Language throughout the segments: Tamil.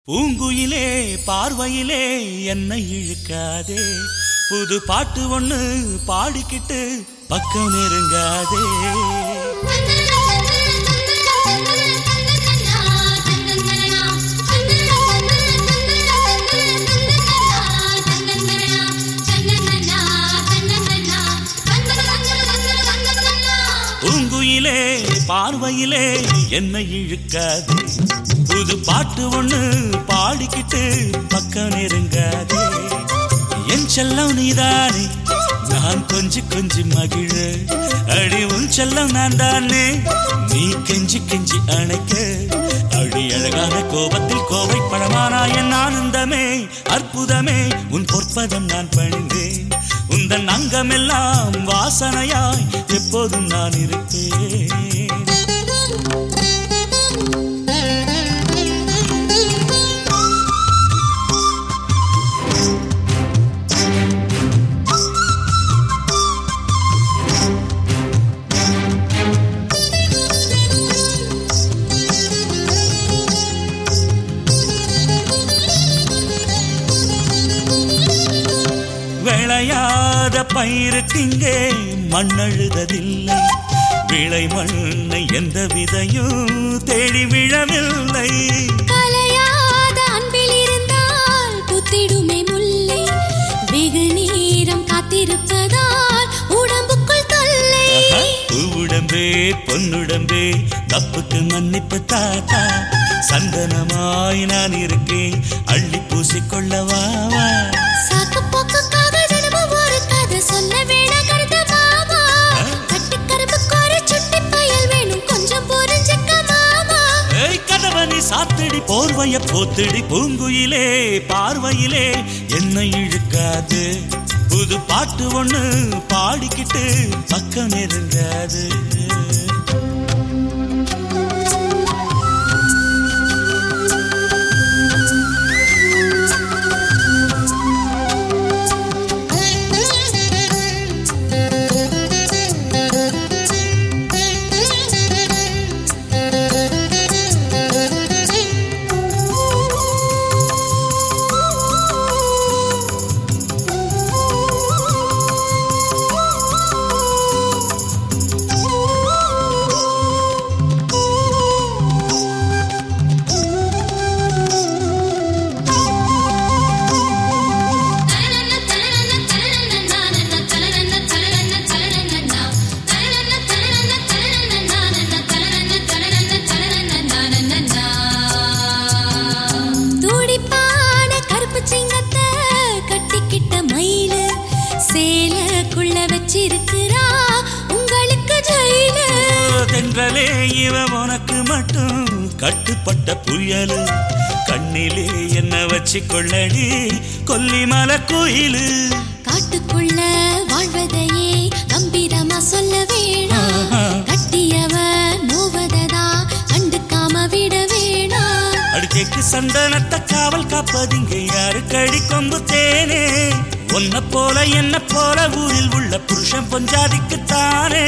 பூங்குயிலே பார்வையிலே என்னை இழுக்காதே, புது பாட்டு ஒண்ணு பாடிக்கிட்டு பக்கம் நெருங்காதே. பூங்குயிலே பார்வையிலே என்னை இழுக்காதே, புது பாட்டு ஒண்ணு பாடிக்கிட்டு பக்கம் நெருங்காதே. என் செல்லம் நீதானே, நான் கொஞ்சி கொஞ்சி மகிழ, அடி உன் செல்லம் நான் தானே, நீ கெஞ்சி கெஞ்சி அணைக்க. அடி அழகான கோபத்தில் கோவை பழமானா என் ஆனந்தமே, அற்புதமே உன் பொற்பதம் நான் பணிந்தேன். உந்தன் அங்கமெல்லாம் வாசனையாய் எப்போதும் நான் இருப்பேன். விளையாத பயிருக்கிங்கே மண்ணழுததில்லை, விளை மண்ணை எந்த விதையும் தேடி விழவில்லை. கலையாத அன்பில் இருந்தால் புத்திடுமே முல்லை, வெகு நேரம் காத்திருப்பதால் உடம்புக்குள் தொல்லை. பூவுடம்பே பொன்னுடம்பே தப்புக்கு மன்னிப்பு தாத்தா, சந்தனமாய் நான் இருக்கேன் அள்ளி பூசிக்கொள்ளவா. சாத்தடி போர்வைய போத்தடி பூங்குயிலே பார்வையிலே என்னை இழுக்காது, புது பாட்டு ஒண்ணு பாடிக்கிட்டு பக்கம் நெருங்காது. தென்றலே இவ உனக்கு மட்டும் கட்டுப்பட்ட புயலு, கண்ணிலே என்ன வச்சு கொள்ளடி கொல்லிமலை கோயிலு. காட்டுக்குள்ள வாழ்வதையே கம்பீரமா சொல்ல வேணாம், கட்டியவ நோவதா கண்டுக்காம விட வேணாம். அடிச்சேக்கு சந்தனத்தை காவல் காப்பதிங்க யாரு கடி கொம்பு தேனே, உன்ன போல என்ன போல ஊரில் உள்ள புருஷன் பொஞ்சாதிக்குத்தானே.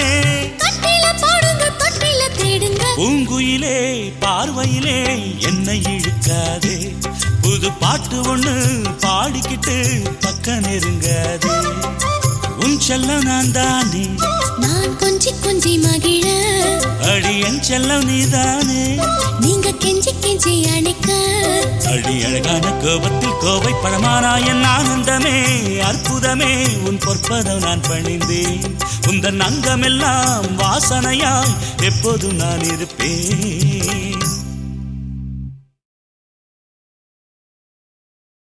பூங்குயிலே பார்வையிலே என்னை இழுக்காதே, புது பாட்டு ஒண்ணு பாடிக்கிட்டு பக்கம் நெருங்காதே. உன் செல்லம் நான் தானே, நான் கொஞ்சி கொஞ்சி மகிழ, அடி என் செல்லம் நீதானே, நீங்க கெஞ்சி கெஞ்சி அணைக்க. அடி அழகான கோபத்தில் கோவை பழமானா என் ஆனந்தமே, அற்புதமே உன் பொற்பதம் நான் பணிந்தேன். உந்தன் அங்கமெல்லாம் வாசனையாய் எப்போதும் நான் இருப்பேன்.